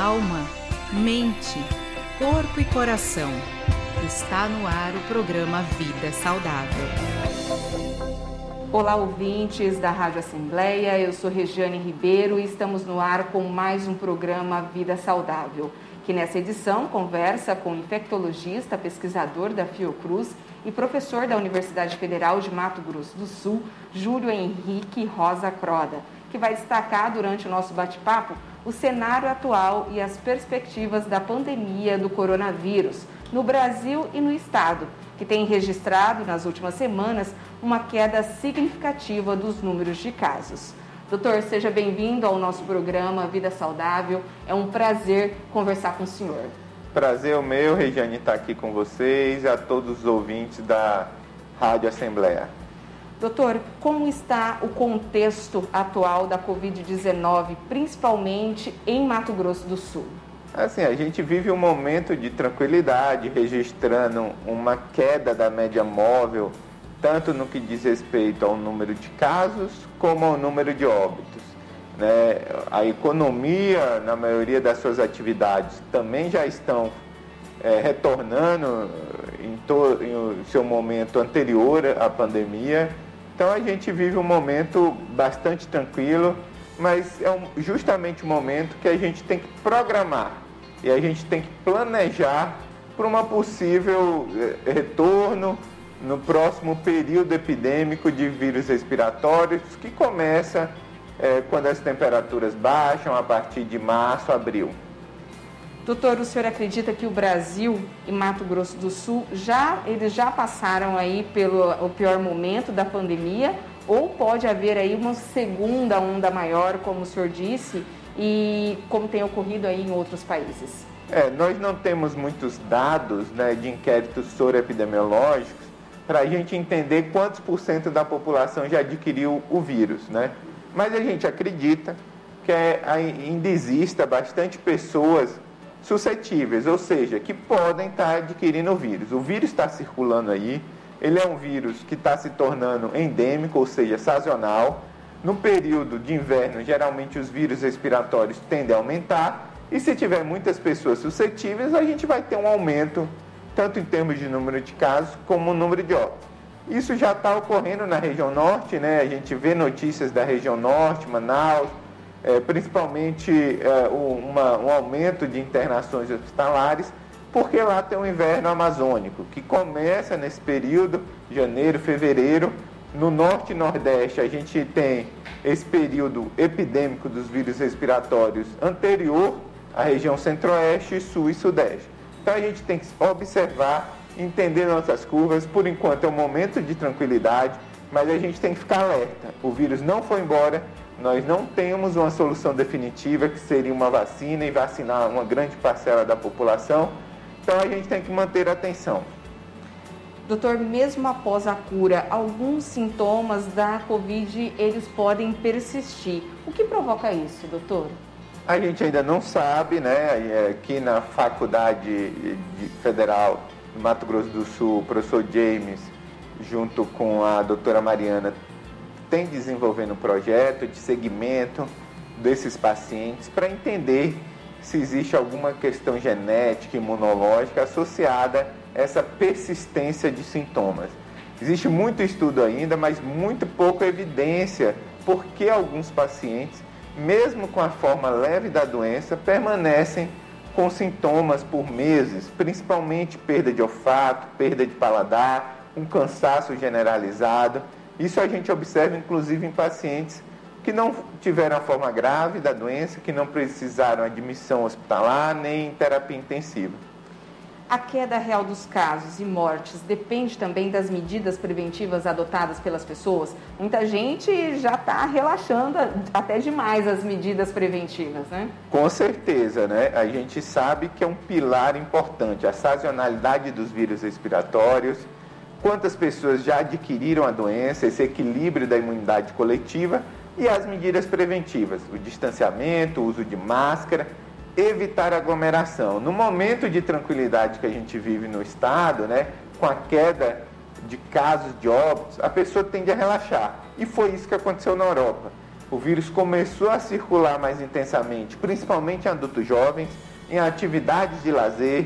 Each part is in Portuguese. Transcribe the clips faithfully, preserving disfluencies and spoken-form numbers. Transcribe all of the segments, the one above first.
alma, mente, corpo e coração. Está no ar o programa Vida Saudável. Olá, ouvintes da Rádio Assembleia, eu sou Regiane Ribeiro e estamos no ar com mais um programa Vida Saudável, que nessa edição conversa com o infectologista, pesquisador da Fiocruz e professor da Universidade Federal de Mato Grosso do Sul, Júlio Henrique Rosa Croda, que vai destacar durante o nosso bate-papo o cenário atual e as perspectivas da pandemia do coronavírus no Brasil e no estado, que tem registrado nas últimas semanas uma queda significativa dos números de casos. Doutor, seja bem-vindo ao nosso programa Vida Saudável. É um prazer conversar com o senhor. Prazer o meu, Regiane, estar aqui com vocês e a todos os ouvintes da Rádio Assembleia. Doutor, como está o contexto atual da covid dezenove, principalmente em Mato Grosso do Sul? Assim, a gente vive um momento de tranquilidade, registrando uma queda da média móvel, tanto no que diz respeito ao número de casos, como ao número de óbitos. Né? A economia, na maioria das suas atividades, também já estão é, retornando em, to- em seu momento anterior à pandemia. Então a gente vive um momento bastante tranquilo, mas é um, justamente o momento que a gente tem que programar e a gente tem que planejar para uma possível eh, retorno no próximo período epidêmico de vírus respiratórios, que começa eh, quando as temperaturas baixam a partir de março, abril. Doutor, o senhor acredita que o Brasil e Mato Grosso do Sul, já, eles já passaram aí pelo o pior momento da pandemia, ou pode haver aí uma segunda onda maior, como o senhor disse, e como tem ocorrido aí em outros países? É, nós não temos muitos dados, né, de inquéritos soroepidemiológicos para a gente entender quantos por cento da população já adquiriu o vírus, né? Mas a gente acredita que é, ainda exista bastante pessoas suscetíveis, ou seja, que podem estar adquirindo o vírus. O vírus está circulando aí, ele é um vírus que está se tornando endêmico, ou seja, sazonal. No período de inverno, geralmente os vírus respiratórios tendem a aumentar, e se tiver muitas pessoas suscetíveis, a gente vai ter um aumento, tanto em termos de número de casos, como o número de óbitos. Isso já está ocorrendo na região norte, né? A gente vê notícias da região norte, Manaus, É, principalmente é, uma, um aumento de internações hospitalares, porque lá tem o inverno amazônico, que começa nesse período, janeiro, fevereiro. No norte e nordeste a gente tem esse período epidêmico dos vírus respiratórios anterior à região centro-oeste, sul e sudeste. Então a gente tem que observar, entender nossas curvas. Por enquanto é um momento de tranquilidade, mas a gente tem que ficar alerta. O vírus não foi embora. Nós não temos uma solução definitiva, que seria uma vacina e vacinar uma grande parcela da população. Então a gente tem que manter a atenção. Doutor, mesmo após a cura, alguns sintomas da Covid, eles podem persistir. O que provoca isso, doutor? A gente ainda não sabe, né? Aqui na Faculdade Federal do Mato Grosso do Sul, o professor James, junto com a doutora Mariana, tem desenvolvendo um projeto de segmento desses pacientes para entender se existe alguma questão genética, imunológica associada a essa persistência de sintomas. Existe muito estudo ainda, mas muito pouca evidência, porque alguns pacientes, mesmo com a forma leve da doença, permanecem com sintomas por meses, principalmente perda de olfato, perda de paladar, um cansaço generalizado. Isso a gente observa, inclusive, em pacientes que não tiveram a forma grave da doença, que não precisaram admissão hospitalar nem terapia intensiva. A queda real dos casos e mortes depende também das medidas preventivas adotadas pelas pessoas? Muita gente já está relaxando até demais as medidas preventivas, né? Com certeza, né? A gente sabe que é um pilar importante, a sazonalidade dos vírus respiratórios, quantas pessoas já adquiriram a doença, esse equilíbrio da imunidade coletiva e as medidas preventivas, o distanciamento, o uso de máscara, evitar aglomeração. No momento de tranquilidade que a gente vive no estado, né, com a queda de casos de óbitos, a pessoa tende a relaxar. E foi isso que aconteceu na Europa. o vírus começou a circular mais intensamente, principalmente em adultos jovens, em atividades de lazer,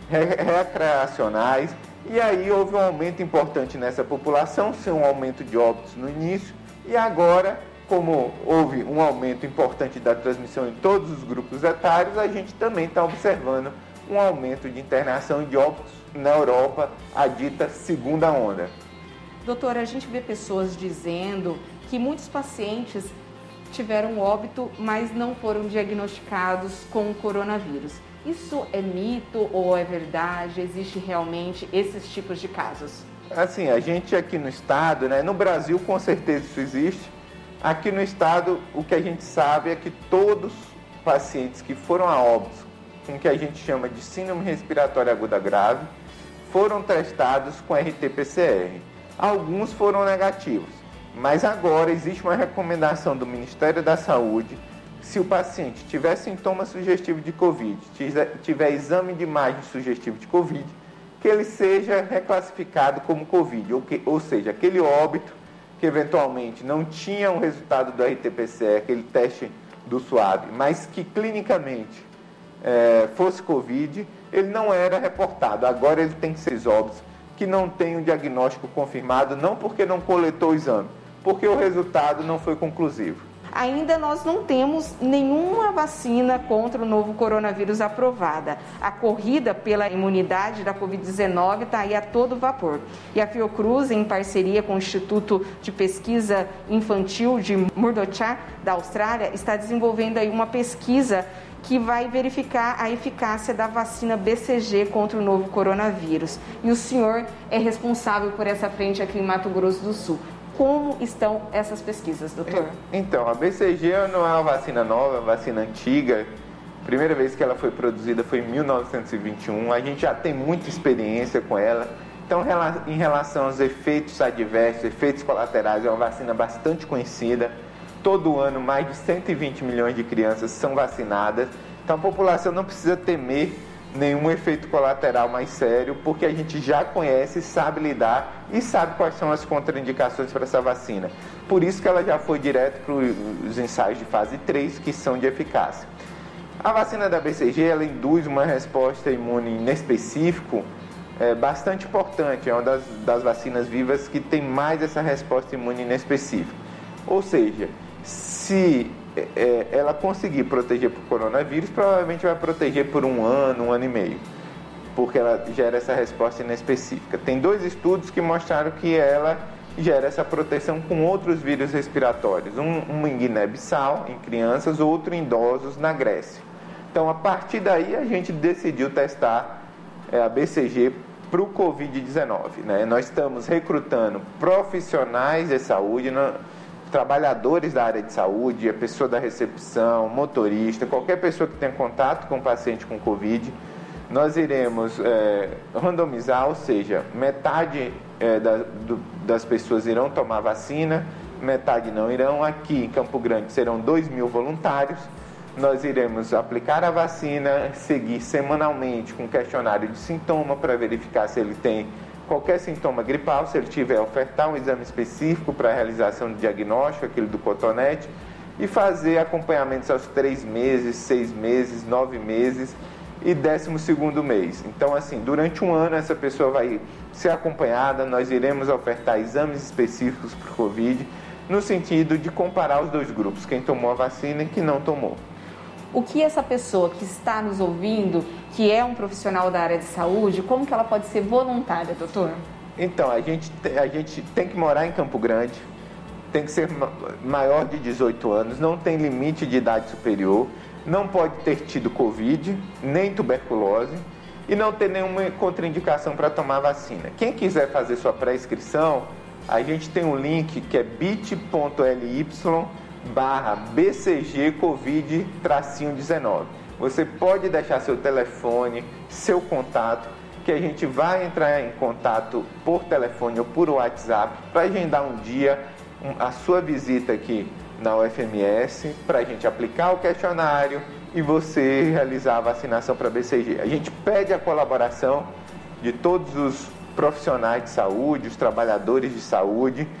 recreacionais, e aí houve um aumento importante nessa população, sem um aumento de óbitos no início, e agora, como houve um aumento importante da transmissão em todos os grupos etários, a gente também está observando um aumento de internação e de óbitos na Europa, a dita segunda onda. Doutora, a gente vê pessoas dizendo que muitos pacientes tiveram óbito, mas não foram diagnosticados com o coronavírus. Isso é mito ou é verdade? Existe realmente esses tipos de casos? Assim, a gente aqui no estado, né, no Brasil com certeza isso existe. Aqui no estado, o que a gente sabe é que todos os pacientes que foram a óbito com o que a gente chama de síndrome respiratória aguda grave foram testados com R T P C R. Alguns foram negativos, mas agora existe uma recomendação do Ministério da Saúde: se o paciente tiver sintomas sugestivos de Covid, tiver exame de imagem sugestivo de Covid, que ele seja reclassificado como Covid, ou, que, ou seja, aquele óbito que eventualmente não tinha o resultado do R T P C R, aquele teste do suave, mas que clinicamente é, fosse Covid, ele não era reportado. Agora ele tem que ser óbitos que não tem um diagnóstico confirmado, não porque não coletou o exame, porque o resultado não foi conclusivo. Ainda nós não temos nenhuma vacina contra o novo coronavírus aprovada. A corrida pela imunidade da covid dezenove está aí a todo vapor. E a Fiocruz, em parceria com o Instituto de Pesquisa Infantil de Murdochar, da Austrália, está desenvolvendo aí uma pesquisa que vai verificar a eficácia da vacina B C G contra o novo coronavírus. E o senhor é responsável por essa frente aqui em Mato Grosso do Sul. Como estão essas pesquisas, doutor? Então, a B C G não é uma vacina nova, é uma vacina antiga. A primeira vez que ela foi produzida foi em mil novecentos e vinte e um. A gente já tem muita experiência com ela. Então, em relação aos efeitos adversos, efeitos colaterais, é uma vacina bastante conhecida. Todo ano, mais de cento e vinte milhões de crianças são vacinadas. Então, a população não precisa temer nenhum efeito colateral mais sério, porque a gente já conhece, sabe lidar e sabe quais são as contraindicações para essa vacina. Por isso que ela já foi direto para os ensaios de fase três, que são de eficácia. A vacina da B C G, ela induz uma resposta imune inespecífica, é, bastante importante, é uma das, das vacinas vivas que tem mais essa resposta imune inespecífica. Ou seja, se é, ela conseguir proteger por coronavírus, provavelmente vai proteger por um ano, um ano e meio, porque ela gera essa resposta inespecífica. Tem dois estudos que mostraram que ela gera essa proteção com outros vírus respiratórios, um, um em Guiné-Bissau, em crianças, outro em idosos, na Grécia. Então, a partir daí, a gente decidiu testar é, a B C G para o covid dezenove. Né? Nós estamos recrutando profissionais de saúde, não, trabalhadores da área de saúde, a pessoa da recepção, motorista, qualquer pessoa que tenha contato com o paciente com Covid, nós iremos é, randomizar, ou seja, metade é, da, do, das pessoas irão tomar vacina, metade não irão. Aqui em Campo Grande serão dois mil voluntários. Nós iremos aplicar a vacina, seguir semanalmente com questionário de sintoma para verificar se ele tem qualquer sintoma gripal. Se ele tiver, ofertar um exame específico para a realização do diagnóstico, aquele do cotonete, e fazer acompanhamentos aos três meses, seis meses, nove meses e décimo segundo mês. Então, assim, durante um ano essa pessoa vai ser acompanhada, nós iremos ofertar exames específicos para o Covid, no sentido de comparar os dois grupos, quem tomou a vacina e quem não tomou. O que essa pessoa que está nos ouvindo, que é um profissional da área de saúde, como que ela pode ser voluntária, doutor? Então, a gente, a gente tem que morar em Campo Grande, tem que ser maior de dezoito anos, não tem limite de idade superior, não pode ter tido Covid, nem tuberculose e não ter nenhuma contraindicação para tomar vacina. Quem quiser fazer sua pré-inscrição, a gente tem um link que é bit.ly barra bcg covid dezenove. Você pode deixar seu telefone, seu contato, que a gente vai entrar em contato por telefone ou por WhatsApp para agendar um dia um, a sua visita aqui na U F M S, para a gente aplicar o questionário e você realizar a vacinação para B C G. A gente pede a colaboração de todos os profissionais de saúde, os trabalhadores de saúde,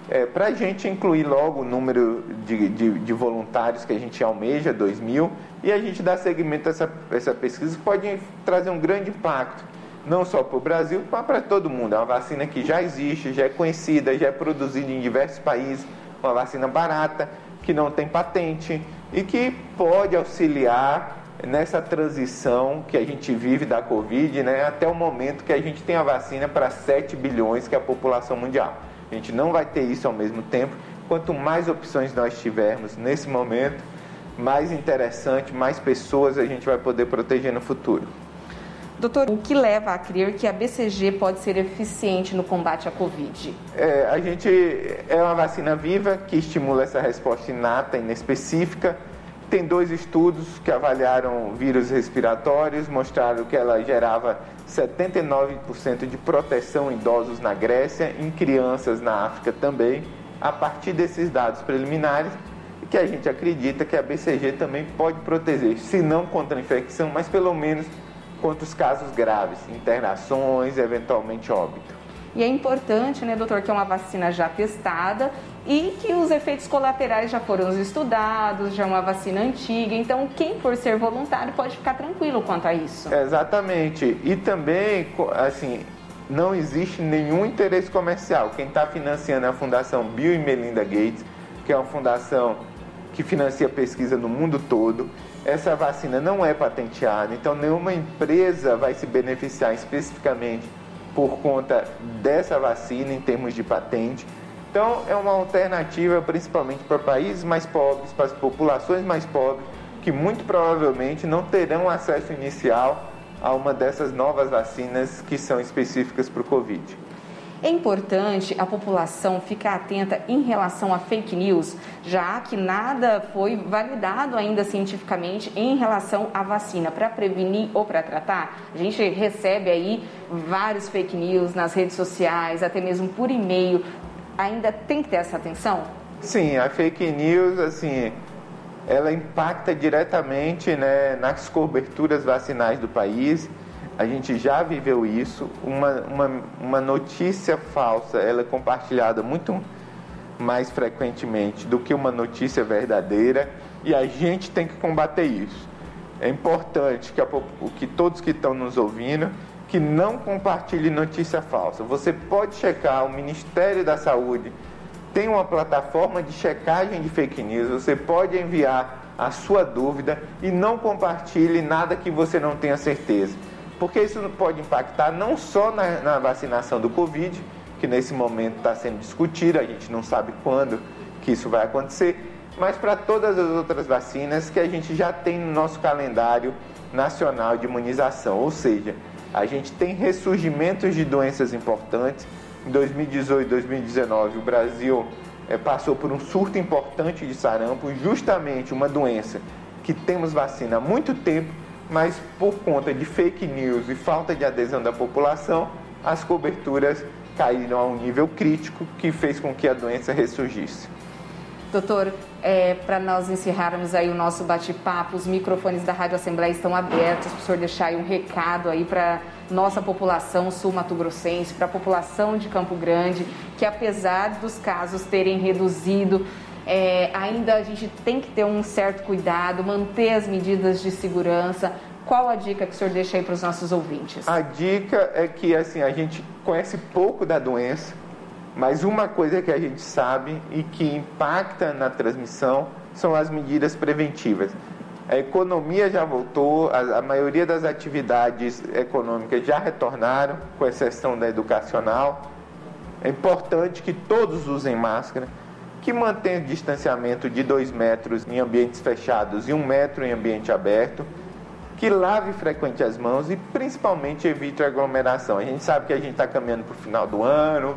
é, para a gente incluir logo o número de, de, de voluntários que a gente almeja, dois mil, e a gente dar seguimento a essa, essa pesquisa, que pode trazer um grande impacto, não só para o Brasil, mas para todo mundo. É uma vacina que já existe, já é conhecida, já é produzida em diversos países, uma vacina barata, que não tem patente e que pode auxiliar nessa transição que a gente vive da Covid, né, até o momento que a gente tem a vacina para sete bilhões, que é a população mundial. A gente não vai ter isso ao mesmo tempo. Quanto mais opções nós tivermos nesse momento, mais interessante, mais pessoas a gente vai poder proteger no futuro. Doutor, o que leva a crer que a B C G pode ser eficiente no combate à Covid? É, a gente é uma vacina viva que estimula essa resposta inata, inespecífica. Tem dois estudos que avaliaram vírus respiratórios, mostraram que ela gerava setenta e nove por cento de proteção em idosos na Grécia, em crianças na África também. A partir desses dados preliminares, que a gente acredita que a B C G também pode proteger, se não contra a infecção, mas pelo menos contra os casos graves, internações, eventualmente óbito. E é importante, né, doutor, que é uma vacina já testada e que os efeitos colaterais já foram estudados, já é uma vacina antiga, então quem for ser voluntário pode ficar tranquilo quanto a isso. Exatamente, e também, assim, não existe nenhum interesse comercial. Quem está financiando é a Fundação Bill e Melinda Gates, que é uma fundação que financia pesquisa no mundo todo. Essa vacina não é patenteada, então nenhuma empresa vai se beneficiar especificamente por conta dessa vacina em termos de patente. Então é uma alternativa principalmente para países mais pobres, para as populações mais pobres, que muito provavelmente não terão acesso inicial a uma dessas novas vacinas que são específicas para o Covid. É importante a população ficar atenta em relação a fake news, já que nada foi validado ainda cientificamente em relação à vacina, para prevenir ou para tratar. A gente recebe aí vários fake news nas redes sociais, até mesmo por e-mail. Ainda tem que ter essa atenção? Sim, a fake news, assim, ela impacta diretamente, né, nas coberturas vacinais do país. A gente já viveu isso. Uma, uma, uma notícia falsa, ela é compartilhada muito mais frequentemente do que uma notícia verdadeira, e a gente tem que combater isso. É importante que, a, que todos que estão nos ouvindo, que não compartilhe notícia falsa. Você pode checar, o Ministério da Saúde tem uma plataforma de checagem de fake news, você pode enviar a sua dúvida e não compartilhe nada que você não tenha certeza. Porque isso pode impactar não só na, na vacinação do Covid, que nesse momento está sendo discutido, a gente não sabe quando que isso vai acontecer, mas para todas as outras vacinas que a gente já tem no nosso calendário nacional de imunização. Ou seja, a gente tem ressurgimentos de doenças importantes. Em dois mil e dezoito e dois mil e dezenove, o Brasil é, passou por um surto importante de sarampo, justamente uma doença que temos vacina há muito tempo, mas por conta de fake news e falta de adesão da população, as coberturas caíram a um nível crítico que fez com que a doença ressurgisse. Doutor, é, para nós encerrarmos aí o nosso bate-papo, os microfones da Rádio Assembleia estão abertos, para o senhor deixar aí um recado aí para nossa população sul-mato-grossense, para a população de Campo Grande, que apesar dos casos terem reduzido, É, ainda a gente tem que ter um certo cuidado, manter as medidas de segurança. Qual a dica que o senhor deixa aí para os nossos ouvintes? A dica é que assim, a gente conhece pouco da doença, mas uma coisa que a gente sabe e que impacta na transmissão são as medidas preventivas. A economia já voltou, a, a maioria das atividades econômicas já retornaram, com exceção da educacional. É importante que todos usem máscara, que mantenha o distanciamento de dois metros em ambientes fechados e um metro em ambiente aberto, que lave frequente as mãos e principalmente evite a aglomeração. A gente sabe que a gente está caminhando para o final do ano,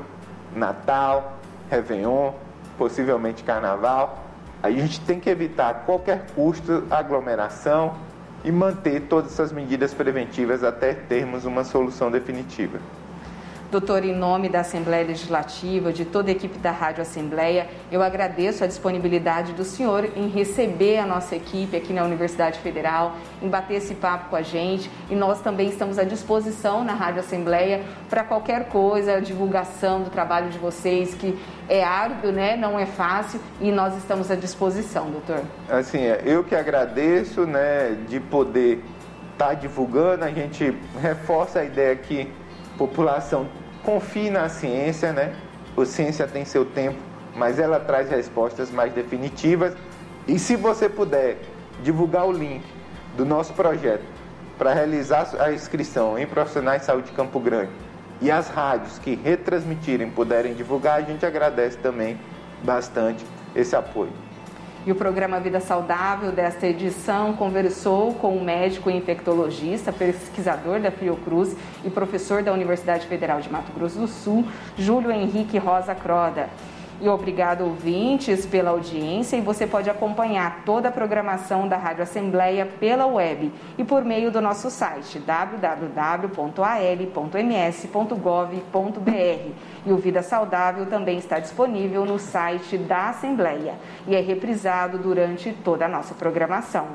Natal, Réveillon, possivelmente Carnaval. A gente tem que evitar a qualquer custo a aglomeração e manter todas essas medidas preventivas até termos uma solução definitiva. Doutor, em nome da Assembleia Legislativa, de toda a equipe da Rádio Assembleia, eu agradeço a disponibilidade do senhor em receber a nossa equipe aqui na Universidade Federal, em bater esse papo com a gente, e nós também estamos à disposição na Rádio Assembleia para qualquer coisa, a divulgação do trabalho de vocês, que é árduo, né? Não é fácil, e nós estamos à disposição, doutor. Assim, eu que agradeço, né, de poder estar divulgando. A gente reforça a ideia que a população confie na ciência, né? A ciência tem seu tempo, mas ela traz respostas mais definitivas. E se você puder divulgar o link do nosso projeto para realizar a inscrição em profissionais de saúde de Campo Grande, e as rádios que retransmitirem puderem divulgar, a gente agradece também bastante esse apoio. E o programa Vida Saudável desta edição conversou com o médico infectologista, pesquisador da Fiocruz e professor da Universidade Federal de Mato Grosso do Sul, Júlio Henrique Rosa Croda. E obrigado, ouvintes, pela audiência, e você pode acompanhar toda a programação da Rádio Assembleia pela web e por meio do nosso site w w w ponto a l ponto m s ponto gov ponto b r. E o Vida Saudável também está disponível no site da Assembleia e é reprisado durante toda a nossa programação.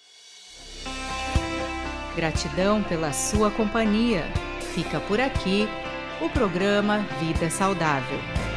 Gratidão pela sua companhia. Fica por aqui o programa Vida Saudável.